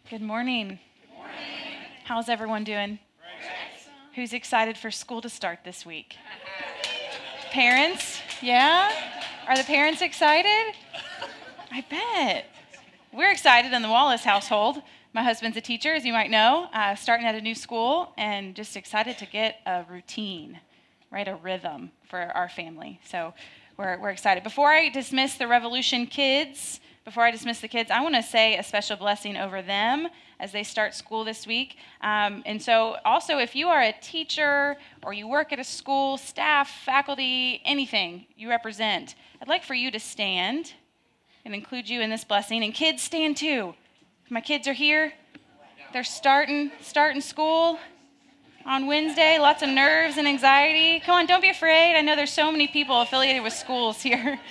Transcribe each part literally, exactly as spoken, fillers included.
Good morning. Good morning. How's everyone doing? Great. Who's excited for school to start this week? Parents? Yeah? Are the parents excited? I bet. We're excited in the Wallace household. My husband's a teacher, as you might know, uh, starting at a new school, and just excited to get a routine, right? A rhythm for our family. So we're we're excited. Before I dismiss the Revolution kids, Before I dismiss the kids, I want to say a special blessing over them as they start school this week. Um, and so also, if you are a teacher or you work at a school, staff, faculty, anything you represent, I'd like for you to stand and include you in this blessing. And kids, stand too. My kids are here. They're starting, starting school on Wednesday. Lots of nerves and anxiety. Come on, don't be afraid. I know there's so many people affiliated with schools here.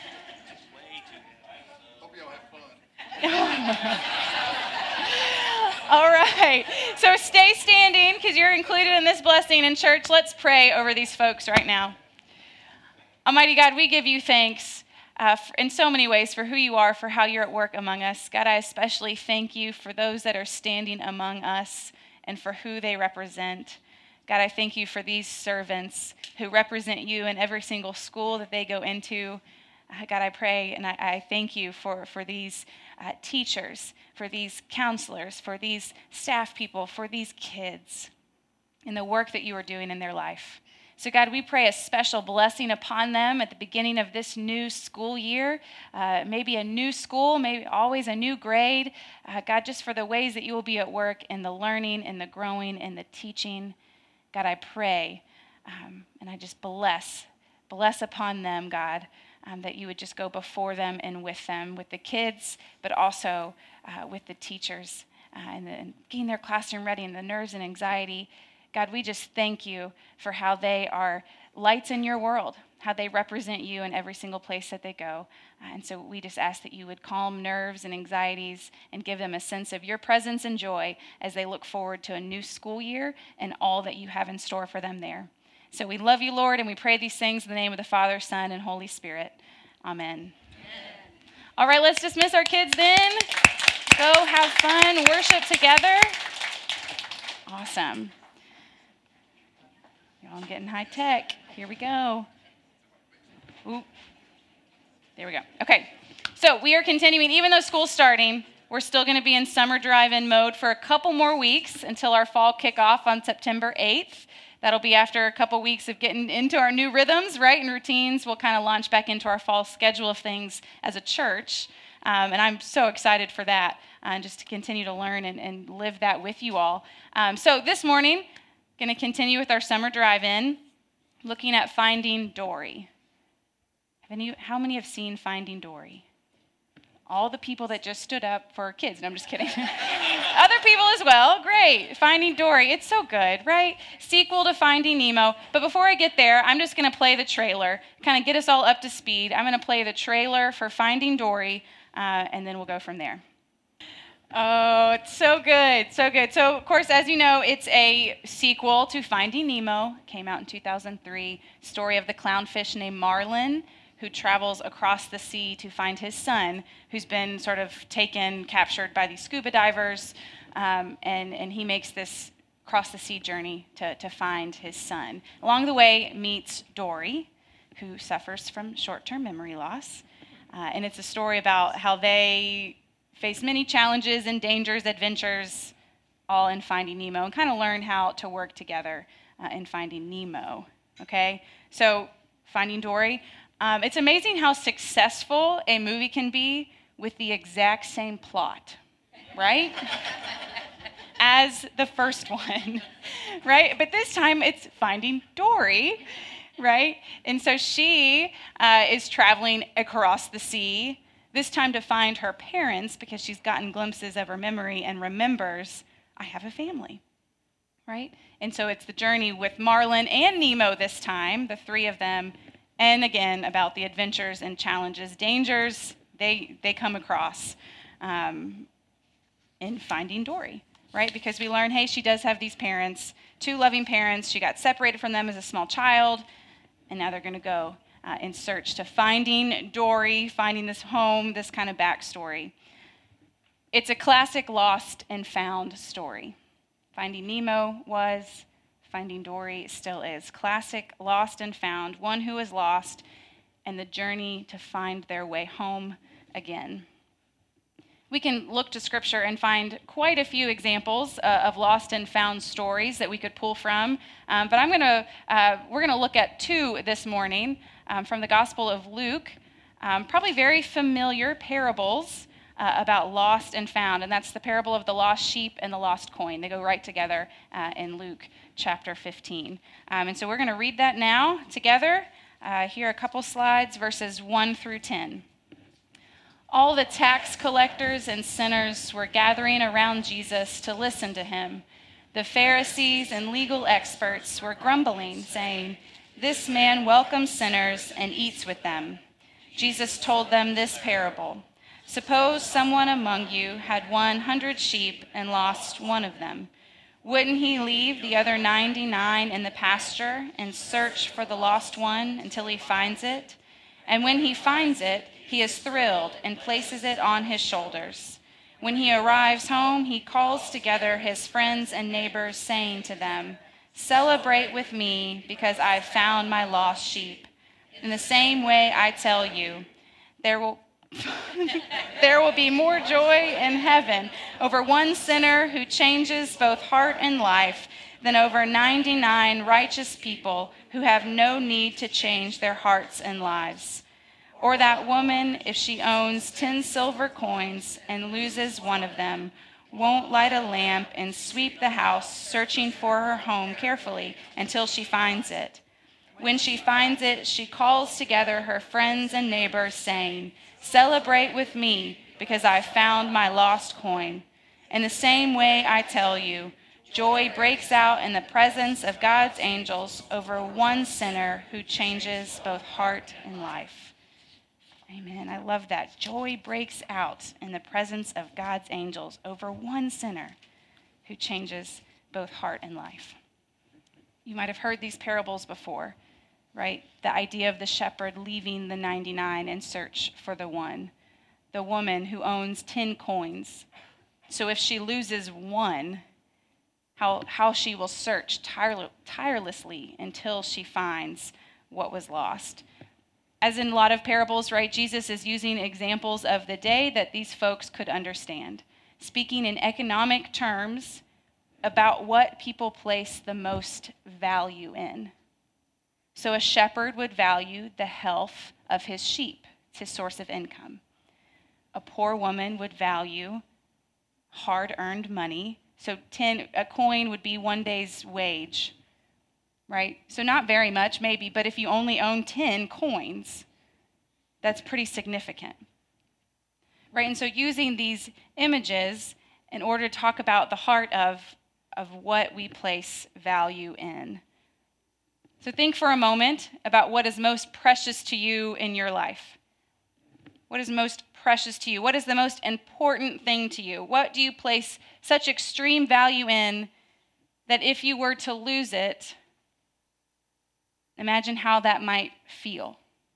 All right, so stay standing because you're included in this blessing. In church, let's pray over these folks right now. Almighty God, we give you thanks uh, in so many ways for who you are, for how you're at work among us. God, I especially thank you for those that are standing among us and for who they represent. God, I thank you for these servants who represent you in every single school that they go into. Uh, God, I pray and I, I thank you for, for these uh, teachers, for these counselors, for these staff people, for these kids, and the work that you are doing in their life. So God, we pray a special blessing upon them at the beginning of this new school year, uh, maybe a new school, maybe always a new grade. Uh, God, just for the ways that you will be at work in the learning and the growing and the teaching. God, I pray um, and I just bless, bless upon them, God. Um, that you would just go before them and with them, with the kids, but also uh, with the teachers uh, and, the, and getting their classroom ready and the nerves and anxiety. God, we just thank you for how they are lights in your world, how they represent you in every single place that they go. Uh, and so we just ask that you would calm nerves and anxieties and give them a sense of your presence and joy as they look forward to a new school year and all that you have in store for them there. So we love you, Lord, and we pray these things in the name of the Father, Son, and Holy Spirit. Amen. Amen. All right, let's dismiss our kids then. Go have fun, worship together. Awesome. Y'all getting high tech. Here we go. Ooh. There we go. Okay, so we are continuing. Even though school's starting, we're still going to be in summer drive-in mode for a couple more weeks until our fall kickoff on September eighth. That'll be after a couple weeks of getting into our new rhythms, right, and routines. We'll kind of launch back into our fall schedule of things as a church. Um, and I'm so excited for that, uh, just to continue to learn and, and live that with you all. Um, so this morning, going to continue with our summer drive-in, looking at Finding Dory. Have any, how many have seen Finding Dory? All the people that just stood up for kids. No, I'm just kidding. Other people as well. Great. Finding Dory. It's so good, right? Sequel to Finding Nemo. But before I get there, I'm just going to play the trailer, kind of get us all up to speed. I'm going to play the trailer for Finding Dory, uh, and then we'll go from there. Oh, it's so good. So good. So, of course, as you know, it's a sequel to Finding Nemo. It came out in two thousand three. Story of the clownfish named Marlin, who travels across the sea to find his son, who's been sort of taken, captured by these scuba divers, um, and, and he makes this cross-the-sea journey to, to find his son. Along the way, meets Dory, who suffers from short-term memory loss, uh, and it's a story about how they face many challenges and dangers, adventures, all in Finding Nemo, and kind of learn how to work together uh, in Finding Nemo, okay? So, Finding Dory. Um, it's amazing how successful a movie can be with the exact same plot, right? As the first one, right? But this time it's Finding Dory, right? And so she uh, is traveling across the sea, this time to find her parents because she's gotten glimpses of her memory and remembers, I have a family, right? And so it's the journey with Marlin and Nemo this time, the three of them. And again, about the adventures and challenges, dangers they they come across um, in Finding Dory, right? Because we learn, hey, she does have these parents, two loving parents. She got separated from them as a small child, and now they're going to go uh, in search to finding Dory, finding this home, this kind of backstory. It's a classic lost and found story. Finding Nemo was, Finding Dory still is. Classic lost and found, one who is lost, and the journey to find their way home again. We can look to Scripture and find quite a few examples uh, of lost and found stories that we could pull from. Um, but I'm going to uh, we're going to look at two this morning um, from the Gospel of Luke. Um, probably very familiar parables uh, about lost and found, and that's the parable of the lost sheep and the lost coin. They go right together uh, in Luke chapter fifteen. Um, and so we're going to read that now together. Uh, here are a couple slides, verses one through ten. All the tax collectors and sinners were gathering around Jesus to listen to him. The Pharisees and legal experts were grumbling, saying, "This man welcomes sinners and eats with them." Jesus told them this parable. "Suppose someone among you had one hundred sheep and lost one of them. Wouldn't he leave the other ninety-nine in the pasture and search for the lost one until he finds it? And when he finds it, he is thrilled and places it on his shoulders. When he arrives home, he calls together his friends and neighbors, saying to them, 'Celebrate with me because I've found my lost sheep.' In the same way, I tell you, there will there will be more joy in heaven over one sinner who changes both heart and life than over ninety-nine righteous people who have no need to change their hearts and lives. Or that woman, if she owns ten silver coins and loses one of them, won't light a lamp and sweep the house, searching for her home carefully until she finds it. When she finds it, she calls together her friends and neighbors, saying, 'Celebrate with me because I found my lost coin.' In the same way, I tell you, joy breaks out in the presence of God's angels over one sinner who changes both heart and life." Amen. I love that. Joy breaks out in the presence of God's angels over one sinner who changes both heart and life. You might have heard these parables before, right? The idea of the shepherd leaving the ninety-nine in search for the one. The woman who owns ten coins. So if she loses one, how, how she will search tire, tirelessly until she finds what was lost. As in a lot of parables, right, Jesus is using examples of the day that these folks could understand, speaking in economic terms about what people place the most value in. So a shepherd would value the health of his sheep, it's his source of income. A poor woman would value hard-earned money. So ten, a coin would be one day's wage. Right? So not very much, maybe, but if you only own ten coins, that's pretty significant. Right? And so using these images in order to talk about the heart of, of what we place value in. So think for a moment about what is most precious to you in your life. What is most precious to you? What is the most important thing to you? What do you place such extreme value in that if you were to lose it, imagine how that might feel.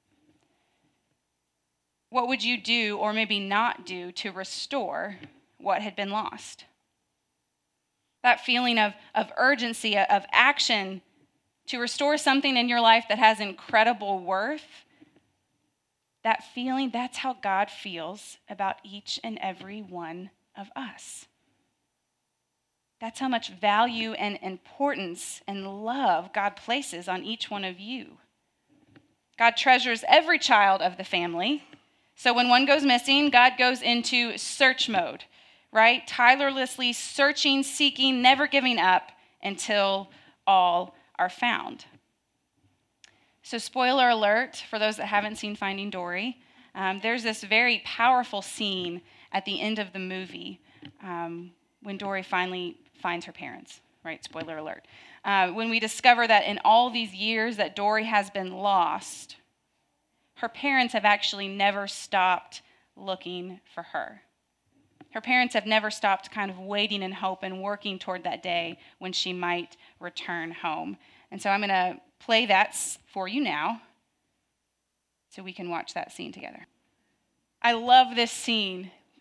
What would you do or maybe not do to restore what had been lost? That feeling of, of urgency, of action to restore something in your life that has incredible worth, that feeling, that's how God feels about each and every one of us. That's how much value and importance and love God places on each one of you. God treasures every child of the family. So when one goes missing, God goes into search mode, right? Tirelessly searching, seeking, never giving up until all are found. So spoiler alert for those that haven't seen Finding Dory, um, there's this very powerful scene at the end of the movie um, when Dory finally finds her parents, right? Spoiler alert. Uh, when we discover that in all these years that Dory has been lost, her parents have actually never stopped looking for her. Her parents have never stopped kind of waiting in hope and working toward that day when she might return home. And so I'm going to play that for you now so we can watch that scene together. I love this scene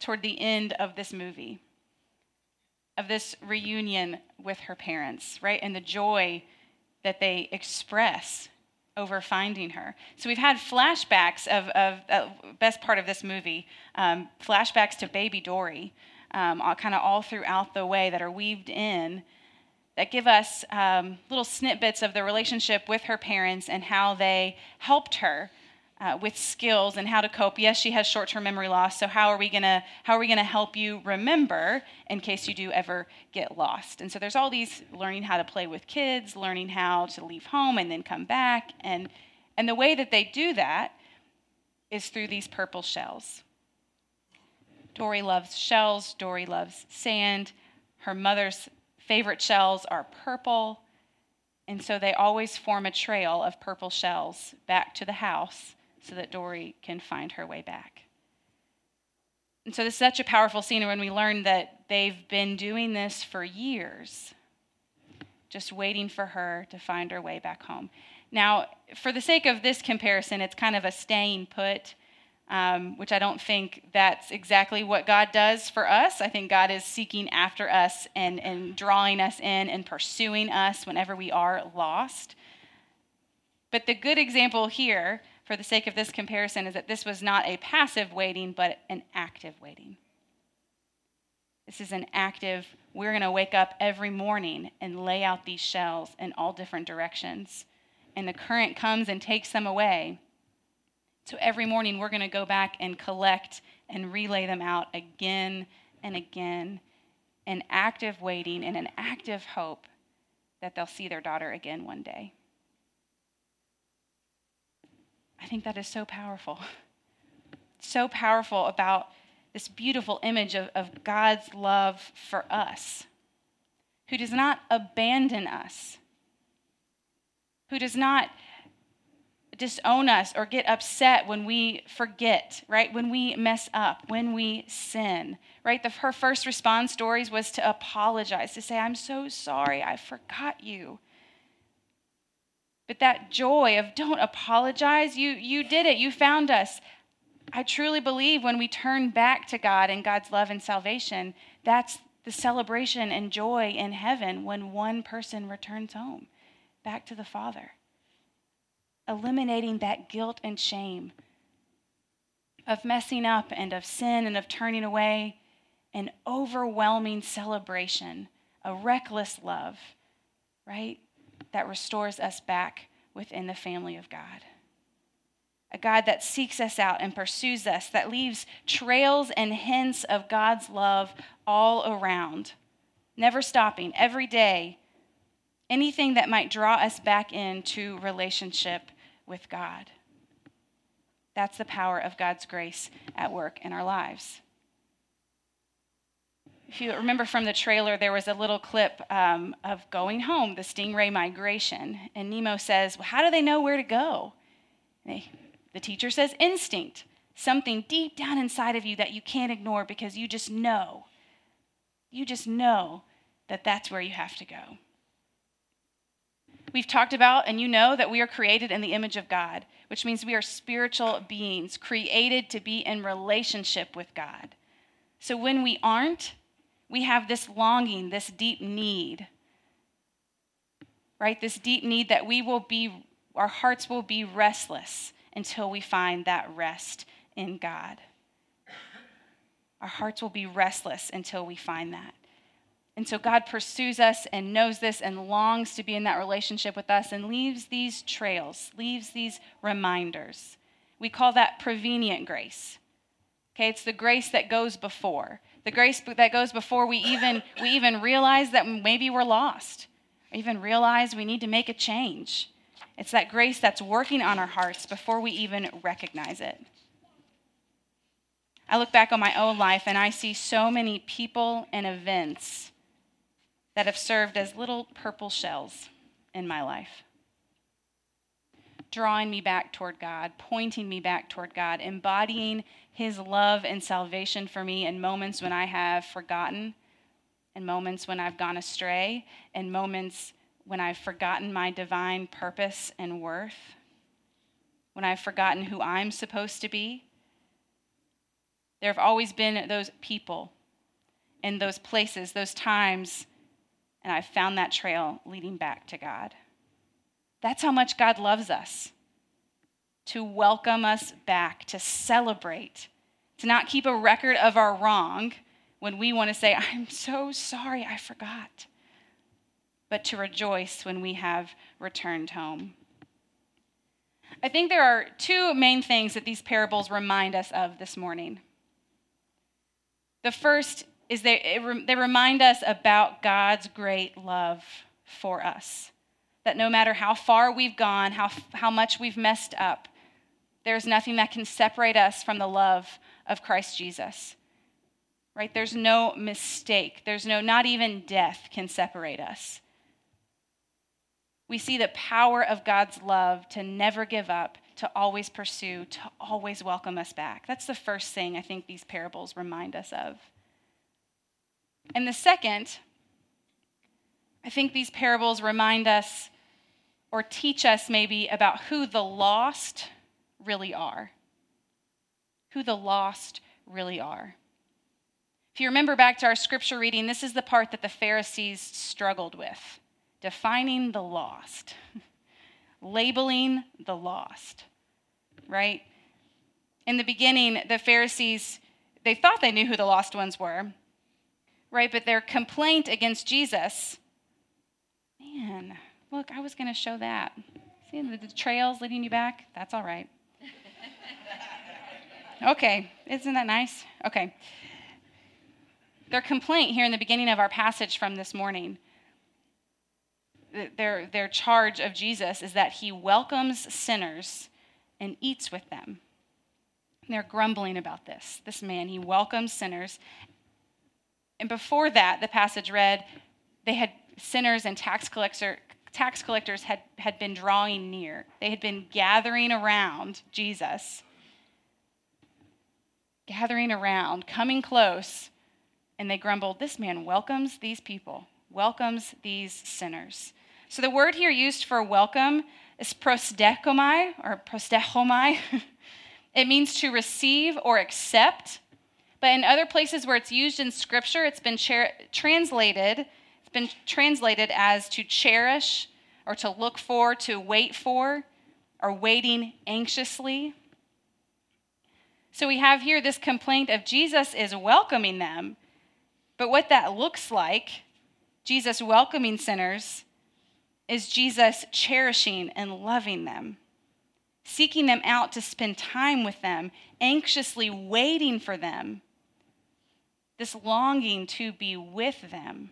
toward the end of this movie, of this reunion with her parents, right? And the joy that they express over finding her. So we've had flashbacks of, of uh, best part of this movie, um, flashbacks to baby Dory, um, kind of all throughout the way that are weaved in, that give us um, little snippets of the relationship with her parents and how they helped her uh, with skills and how to cope. Yes, she has short-term memory loss, so how are we gonna how are we gonna help you remember in case you do ever get lost? And so there's all these learning how to play with kids, learning how to leave home and then come back, and and the way that they do that is through these purple shells. Dory loves shells. Dory loves sand. Her mother's favorite shells are purple, and so they always form a trail of purple shells back to the house so that Dory can find her way back. And so this is such a powerful scene when we learn that they've been doing this for years, just waiting for her to find her way back home. Now, for the sake of this comparison, it's kind of a staying put, Um, which I don't think that's exactly what God does for us. I think God is seeking after us and, and drawing us in and pursuing us whenever we are lost. But the good example here, for the sake of this comparison, is that this was not a passive waiting, but an active waiting. This is an active, we're going to wake up every morning and lay out these shells in all different directions. And the current comes and takes them away. So every morning we're going to go back and collect and relay them out again and again, an active waiting and an active hope that they'll see their daughter again one day. I think that is so powerful. So powerful about this beautiful image of, of God's love for us, who does not abandon us, who does not disown us or get upset when we forget, right? When we mess up, when we sin, right? The, her first response stories was to apologize, to say, I'm so sorry, I forgot you. But that joy of don't apologize, you, you did it, you found us. I truly believe when we turn back to God and God's love and salvation, that's the celebration and joy in heaven when one person returns home, back to the Father. Eliminating that guilt and shame of messing up and of sin and of turning away, an overwhelming celebration, a reckless love, right, that restores us back within the family of God. A God that seeks us out and pursues us, that leaves trails and hints of God's love all around, never stopping, every day, anything that might draw us back into relationship with God. That's the power of God's grace at work in our lives. If you remember from the trailer, there was a little clip um, of going home, the stingray migration. And Nemo says, well, how do they know where to go? They, the teacher says instinct, something deep down inside of you that you can't ignore because you just know. You just know that that's where you have to go. We've talked about, and you know, that we are created in the image of God, which means we are spiritual beings created to be in relationship with God. So when we aren't, we have this longing, this deep need, right? This deep need that we will be, our hearts will be restless until we find that rest in God. Our hearts will be restless until we find that. And so God pursues us and knows this and longs to be in that relationship with us and leaves these trails, leaves these reminders. We call that prevenient grace. Okay, it's the grace that goes before. The grace that goes before we even we even realize that maybe we're lost, or even realize we need to make a change. It's that grace that's working on our hearts before we even recognize it. I look back on my own life and I see so many people and events that have served as little purple shells in my life, drawing me back toward God, pointing me back toward God, embodying his love and salvation for me in moments when I have forgotten, in moments when I've gone astray, in moments when I've forgotten my divine purpose and worth, when I've forgotten who I'm supposed to be. There have always been those people and those places, those times, and I've found that trail leading back to God. That's how much God loves us, to welcome us back, to celebrate, to not keep a record of our wrong when we want to say, I'm so sorry, I forgot, but to rejoice when we have returned home. I think there are two main things that these parables remind us of this morning. The first is they, they remind us about God's great love for us. That no matter how far we've gone, how, how much we've messed up, there's nothing that can separate us from the love of Christ Jesus. Right? There's no mistake. There's no, not even death can separate us. We see the power of God's love to never give up, to always pursue, to always welcome us back. That's the first thing I think these parables remind us of. And the second, I think these parables remind us or teach us maybe about who the lost really are. Who the lost really are. If you remember back to our scripture reading, this is the part that the Pharisees struggled with. Defining the lost. Labeling the lost. Right? In the beginning, the Pharisees, they thought they knew who the lost ones were. Right? But their complaint against Jesus, man, look, I was going to show that. See the, the trails leading you back? That's all right. Okay, isn't that nice? Okay. Their complaint here in the beginning of our passage from this morning, their, their charge of Jesus is that he welcomes sinners and eats with them. And they're grumbling about this. This man, he welcomes sinners. And before that, the passage read, they had sinners and tax collector, tax collectors had, had been drawing near. They had been gathering around Jesus. Gathering around, coming close. And they grumbled, this man welcomes these people, welcomes these sinners. So the word here used for welcome is prosdechomai, or prostechomai. It means to receive or accept. But in other places where it's used in Scripture, it's been cher- translated, it's been translated as to cherish, or to look for, to wait for, or waiting anxiously. So we have here this complaint of Jesus is welcoming them. But what that looks like, Jesus welcoming sinners, is Jesus cherishing and loving them, seeking them out to spend time with them, anxiously waiting for them, this longing to be with them.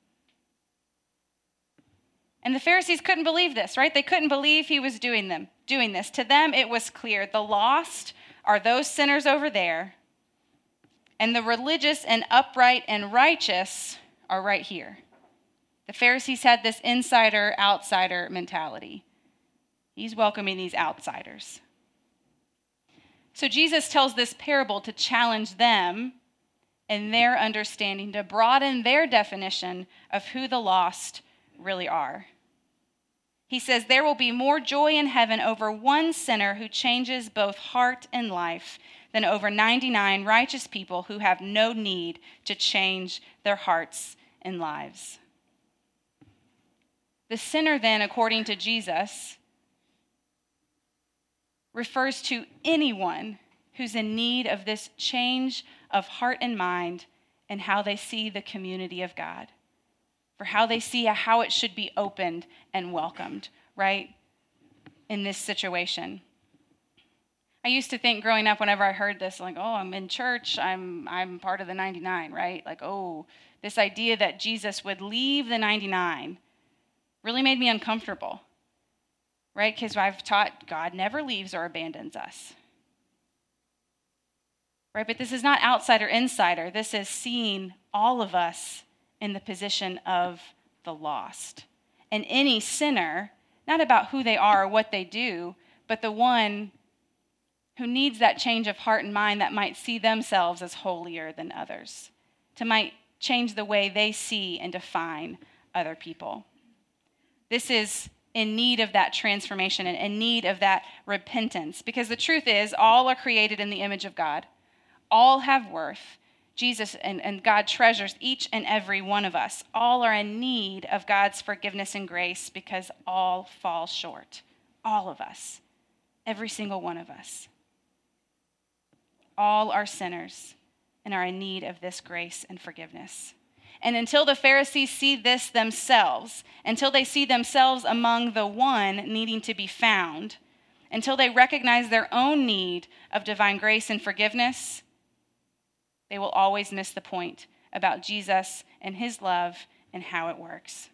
And the Pharisees couldn't believe this, right? They couldn't believe he was doing them, doing this. To them, it was clear. The lost are those sinners over there, and the religious and upright and righteous are right here. The Pharisees had this insider-outsider mentality. He's welcoming these outsiders. So Jesus tells this parable to challenge them in their understanding, to broaden their definition of who the lost really are. He says there will be more joy in heaven over one sinner who changes both heart and life than over ninety-nine righteous people who have no need to change their hearts and lives. The sinner then, according to Jesus, refers to anyone who's in need of this change of heart and mind and how they see the community of God, for how they see how it should be opened and welcomed, right, in this situation. I used to think growing up, whenever I heard this, like, oh, I'm in church, I'm I'm part of the ninety-nine, right? Like, oh, this idea that Jesus would leave the ninety-nine really made me uncomfortable, right? Because I've taught God never leaves or abandons us, right? But this is not outsider insider. This is seeing all of us in the position of the lost. And any sinner, not about who they are or what they do, but the one who needs that change of heart and mind that might see themselves as holier than others, to might change the way they see and define other people. This is in need of that transformation and in need of that repentance, because the truth is all are created in the image of God. All have worth. Jesus and, and God treasures each and every one of us. All are in need of God's forgiveness and grace because all fall short. All of us. Every single one of us. All are sinners and are in need of this grace and forgiveness. And until the Pharisees see this themselves, until they see themselves among the one needing to be found, until they recognize their own need of divine grace and forgiveness, they will always miss the point about Jesus and his love and how it works.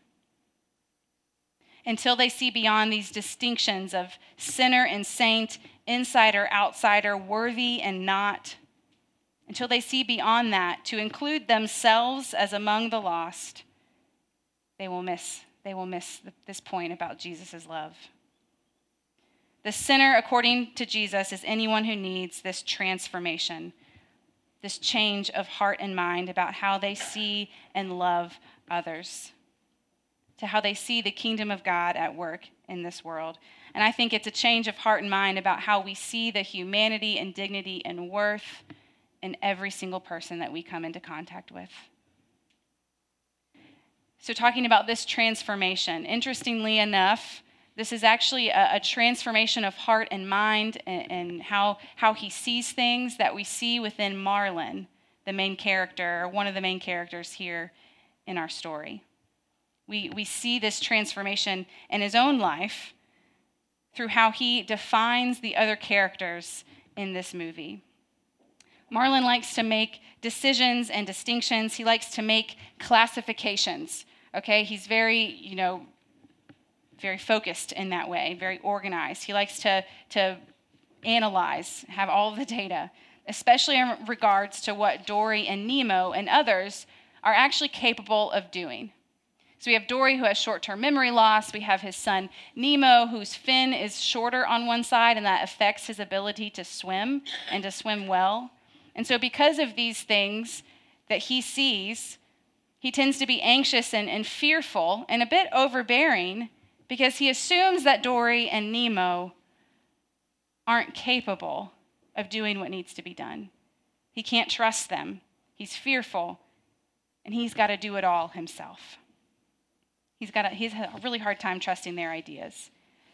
Until they see beyond these distinctions of sinner and saint, insider, outsider, worthy and not, until they see beyond that to include themselves as among the lost, they will miss, they will miss this point about Jesus' love. The sinner, according to Jesus, is anyone who needs this transformation, this change of heart and mind about how they see and love others, to how they see the kingdom of God at work in this world. And I think it's a change of heart and mind about how we see the humanity and dignity and worth in every single person that we come into contact with. So talking about this transformation, interestingly enough, this is actually a, a transformation of heart and mind and, and how, how he sees things that we see within Marlon, the main character, or one of the main characters here in our story. We, we see this transformation in his own life through how he defines the other characters in this movie. Marlon likes to make decisions and distinctions. He likes to make classifications, okay? He's very, you know, very focused in that way, very organized. He likes to, to analyze, have all of the data, especially in regards to what Dory and Nemo and others are actually capable of doing. So we have Dory, who has short-term memory loss. We have his son Nemo, whose fin is shorter on one side, and that affects his ability to swim and to swim well. And so because of these things that he sees, he tends to be anxious and, and fearful and a bit overbearing because he assumes that Dory and Nemo aren't capable of doing what needs to be done. He can't trust them. He's fearful, and he's got to do it all himself. He's got a, he's had a really hard time trusting their ideas.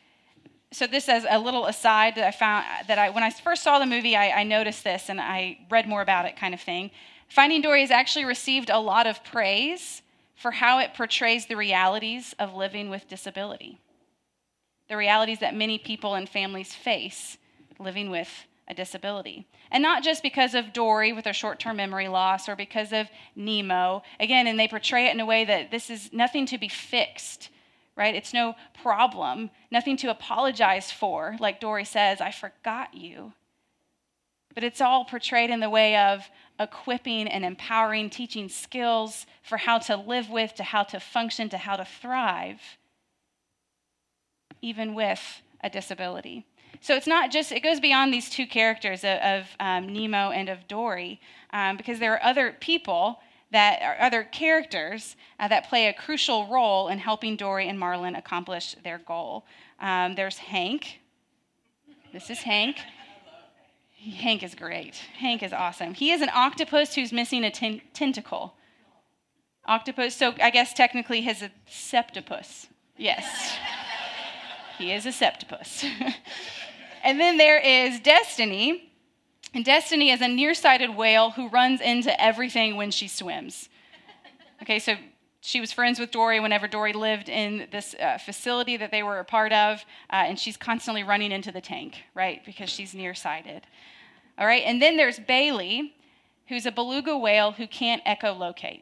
So this as a little aside that I found, that I when I first saw the movie, I, I noticed this, and I read more about it kind of thing. Finding Dory has actually received a lot of praise for how it portrays the realities of living with disability, the realities that many people and families face living with a disability. And not just because of Dory with her short-term memory loss or because of Nemo. Again, and they portray it in a way that this is nothing to be fixed, right? It's no problem, nothing to apologize for. Like Dory says, I forgot you. But it's all portrayed in the way of equipping and empowering, teaching skills for how to live with, to how to function, to how to thrive, even with a disability. So it's not just, it goes beyond these two characters of, of um, Nemo and of Dory, um, because there are other people that are other characters uh, that play a crucial role in helping Dory and Marlon accomplish their goal. Um, there's Hank. This is Hank. Hank is great. Hank is awesome. He is an octopus who's missing a ten- tentacle. Octopus, so I guess technically he's a septopus. Yes. He is a septopus. And then there is Destiny. And Destiny is a nearsighted whale who runs into everything when she swims. Okay, so she was friends with Dory whenever Dory lived in this uh, facility that they were a part of, uh, and she's constantly running into the tank, right, because she's nearsighted. All right, and then there's Bailey, who's a beluga whale who can't echolocate.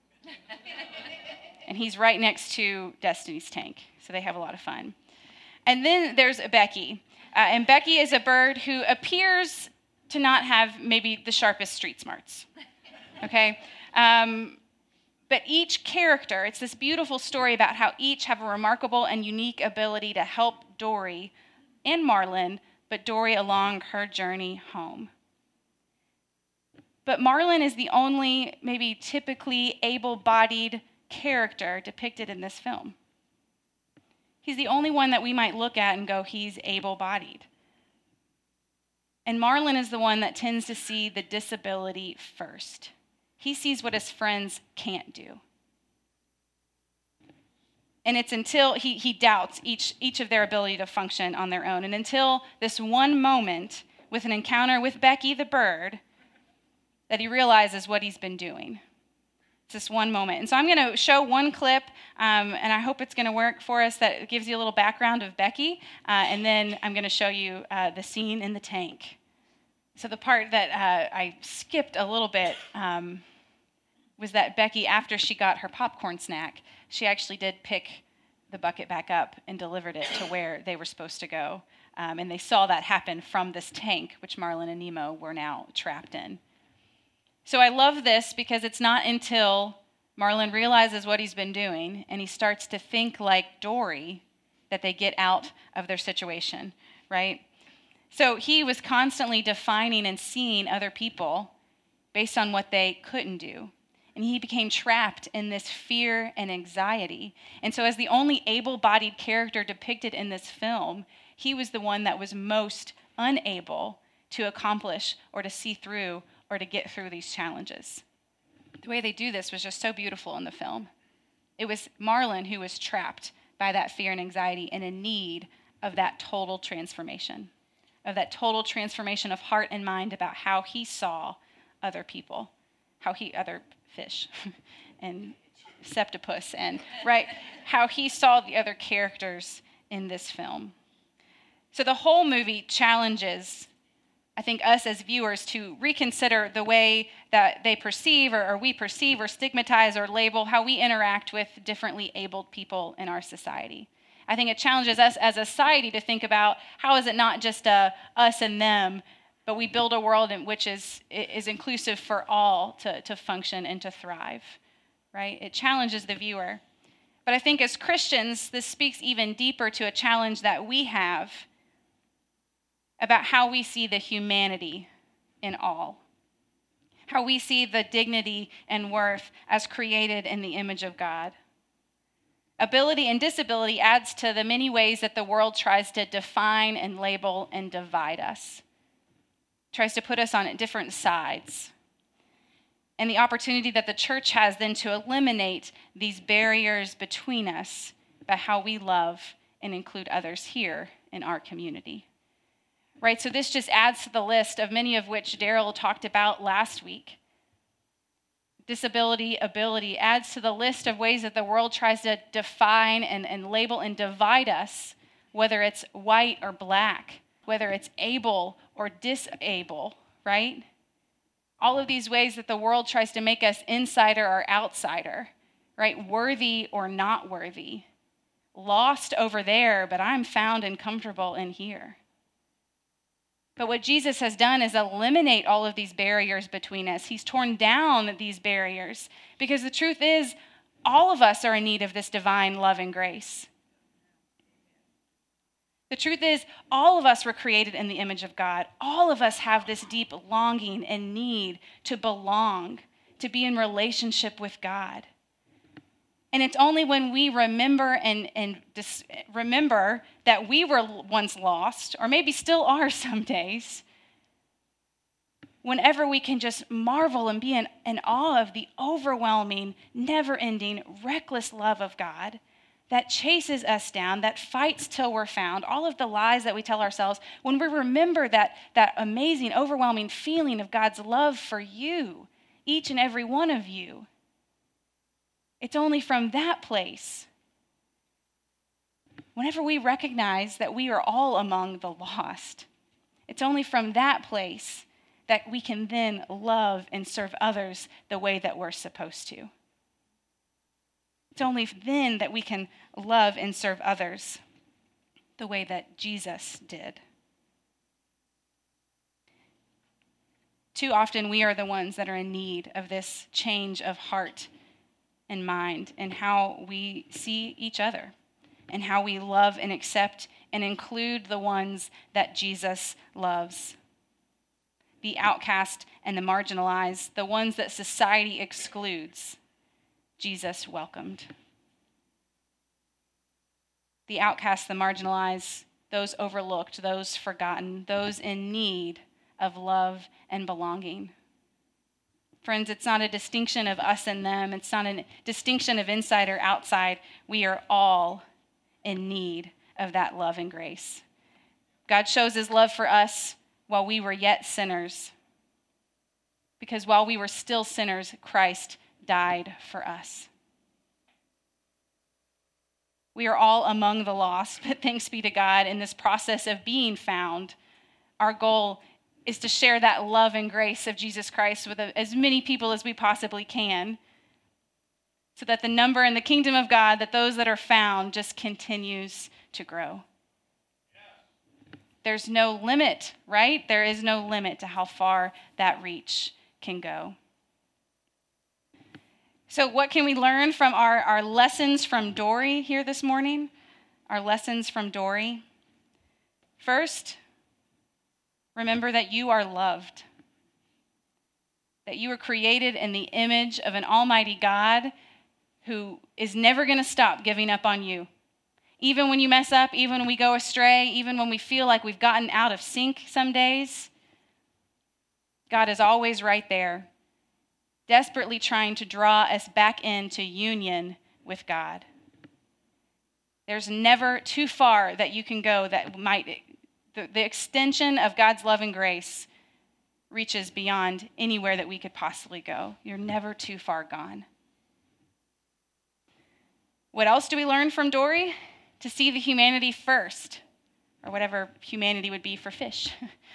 And he's right next to Destiny's tank, so they have a lot of fun. And then there's Becky, uh, and Becky is a bird who appears to not have maybe the sharpest street smarts, okay? Um, but each character, it's this beautiful story about how each have a remarkable and unique ability to help Dory and Marlon, but Dory along her journey home. But Marlon is the only maybe typically able-bodied character depicted in this film. He's the only one that we might look at and go, he's able-bodied. And Marlon is the one that tends to see the disability first. He sees what his friends can't do. And it's until he, he doubts each, each of their ability to function on their own. And until this one moment with an encounter with Becky the bird that he realizes what he's been doing. It's this one moment. And so I'm going to show one clip, um, and I hope it's going to work for us, that gives you a little background of Becky. Uh, and then I'm going to show you uh, the scene in the tank. So the part that uh, I skipped a little bit um, was that Becky, after she got her popcorn snack, she actually did pick the bucket back up and delivered it to where they were supposed to go. Um, and they saw that happen from this tank, which Marlon and Nemo were now trapped in. So I love this because it's not until Marlon realizes what he's been doing and he starts to think like Dory that they get out of their situation, right? So he was constantly defining and seeing other people based on what they couldn't do. And he became trapped in this fear and anxiety. And so as the only able-bodied character depicted in this film, he was the one that was most unable to accomplish or to see through or to get through these challenges. The way they do this was just so beautiful in the film. It was Marlon who was trapped by that fear and anxiety and in need of that total transformation, of that total transformation of heart and mind about how he saw other people, how he, other fish and septopus, and right, how he saw the other characters in this film. So the whole movie challenges, I think, us as viewers to reconsider the way that they perceive or, or we perceive or stigmatize or label how we interact with differently abled people in our society. I think it challenges us as a society to think about how is it not just a us and them, but we build a world in which is, is inclusive for all to, to function and to thrive, right? It challenges the viewer. But I think as Christians, this speaks even deeper to a challenge that we have about how we see the humanity in all, how we see the dignity and worth as created in the image of God. Ability and disability adds to the many ways that the world tries to define and label and divide us, tries to put us on different sides. And the opportunity that the church has then to eliminate these barriers between us by how we love and include others here in our community. Right, so this just adds to the list of many of which Daryl talked about last week. Disability, ability adds to the list of ways that the world tries to define and, and label and divide us, whether it's white or black, whether it's able or disable, right? All of these ways that the world tries to make us insider or outsider, right? Worthy or not worthy. Lost over there, but I'm found and comfortable in here. But what Jesus has done is eliminate all of these barriers between us. He's torn down these barriers because the truth is all of us are in need of this divine love and grace. The truth is all of us were created in the image of God. All of us have this deep longing and need to belong, to be in relationship with God. And it's only when we remember and, and dis- remember that we were once lost, or maybe still are some days, whenever we can just marvel and be in, in awe of the overwhelming, never-ending, reckless love of God that chases us down, that fights till we're found, all of the lies that we tell ourselves, when we remember that, that amazing, overwhelming feeling of God's love for you, each and every one of you, it's only from that place, whenever we recognize that we are all among the lost, it's only from that place that we can then love and serve others the way that we're supposed to. It's only then that we can love and serve others the way that Jesus did. Too often we are the ones that are in need of this change of heart and mind, and how we see each other, and how we love and accept and include the ones that Jesus loves. The outcast and the marginalized, the ones that society excludes, Jesus welcomed. The outcast, the marginalized, those overlooked, those forgotten, those in need of love and belonging. Friends, it's not a distinction of us and them. It's not a distinction of inside or outside. We are all in need of that love and grace. God shows his love for us while we were yet sinners. Because while we were still sinners, Christ died for us. We are all among the lost, but thanks be to God, in this process of being found, our goal is to share that love and grace of Jesus Christ with as many people as we possibly can, so that the number in the kingdom of God, that those that are found, just continues to grow. There's no limit, right? There is no limit to how far that reach can go. So what can we learn from our, our lessons from Dory here this morning? Our lessons from Dory. First, remember that you are loved. That you were created in the image of an almighty God who is never going to stop giving up on you. Even when you mess up, even when we go astray, even when we feel like we've gotten out of sync some days, God is always right there, desperately trying to draw us back into union with God. There's never too far that you can go that might, the, the extension of God's love and grace reaches beyond anywhere that we could possibly go. You're never too far gone. What else do we learn from Dory? To see the humanity first, or whatever humanity would be for fish.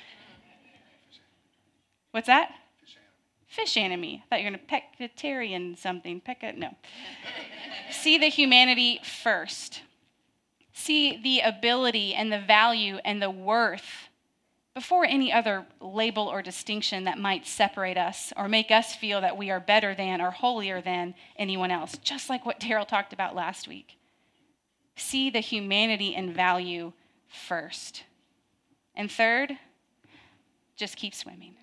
What's that? Fish enemy. I thought you were going to pescatarian something. Pecca, no. See the humanity first. See the ability and the value and the worth before any other label or distinction that might separate us or make us feel that we are better than or holier than anyone else, just like what Daryl talked about last week. See the humanity and value first. And third, just keep swimming.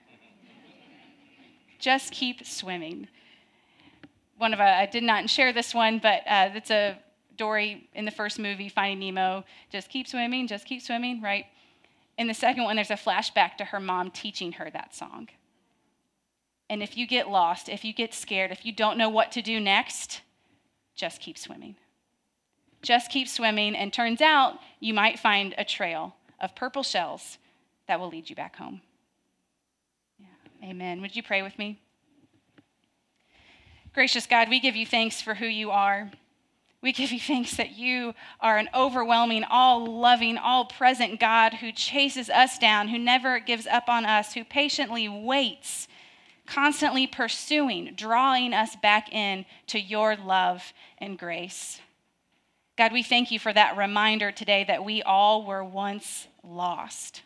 Just keep swimming. One of, uh, I did not share this one, but uh, it's a Dory in the first movie, Finding Nemo. Just keep swimming, just keep swimming, right? In the second one, there's a flashback to her mom teaching her that song. And if you get lost, if you get scared, if you don't know what to do next, just keep swimming. Just keep swimming, and turns out you might find a trail of purple shells that will lead you back home. Yeah. Amen. Would you pray with me? Gracious God, we give you thanks for who you are. We give you thanks that you are an overwhelming, all-loving, all-present God who chases us down, who never gives up on us, who patiently waits, constantly pursuing, drawing us back in to your love and grace. God, we thank you for that reminder today that we all were once lost.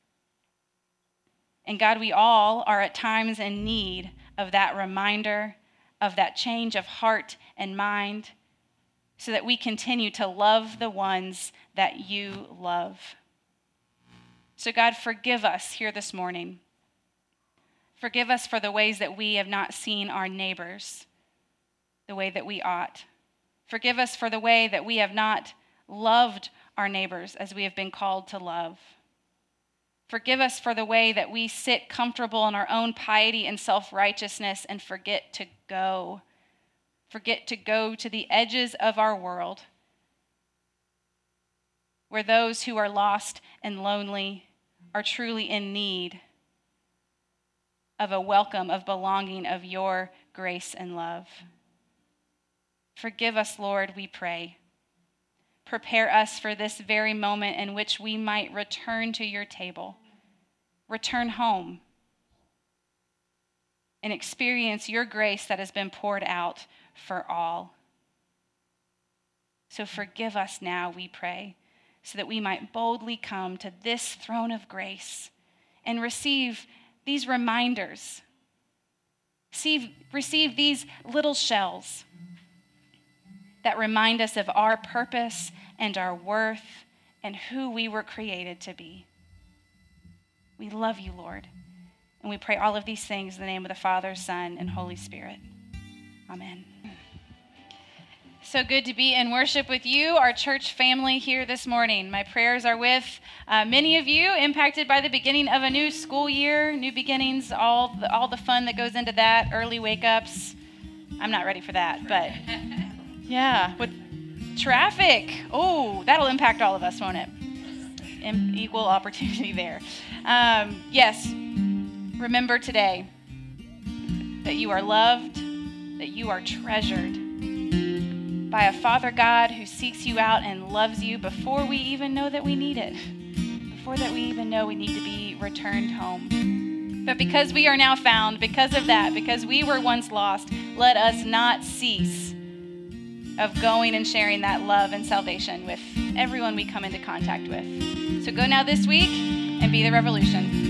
And God, we all are at times in need of that reminder, of that change of heart and mind, so that we continue to love the ones that you love. So God, forgive us here this morning. Forgive us for the ways that we have not seen our neighbors the way that we ought. Forgive us for the way that we have not loved our neighbors as we have been called to love. Forgive us for the way that we sit comfortable in our own piety and self-righteousness and forget to go. Forget to go to the edges of our world, where those who are lost and lonely are truly in need of a welcome, of belonging, of your grace and love. Forgive us, Lord, we pray. Prepare us for this very moment in which we might return to your table, return home, and experience your grace that has been poured out for all. So forgive us now, we pray, so that we might boldly come to this throne of grace and receive these reminders, receive, receive these little shells that remind us of our purpose and our worth and who we were created to be. We love you, Lord, and we pray all of these things in the name of the Father, Son, and Holy Spirit. Amen. So good to be in worship with you, our church family here this morning. My prayers are with uh, many of you impacted by the beginning of a new school year, new beginnings, all the, all the fun that goes into that, early wake-ups. I'm not ready for that, but yeah, with traffic, oh, that'll impact all of us, won't it? In equal opportunity there. Um, yes, remember today that you are loved, that you are treasured by a Father God who seeks you out and loves you before we even know that we need it, before that we even know we need to be returned home. But because we are now found, because of that, because we were once lost, let us not cease of going and sharing that love and salvation with everyone we come into contact with. So go now this week and be the revolution.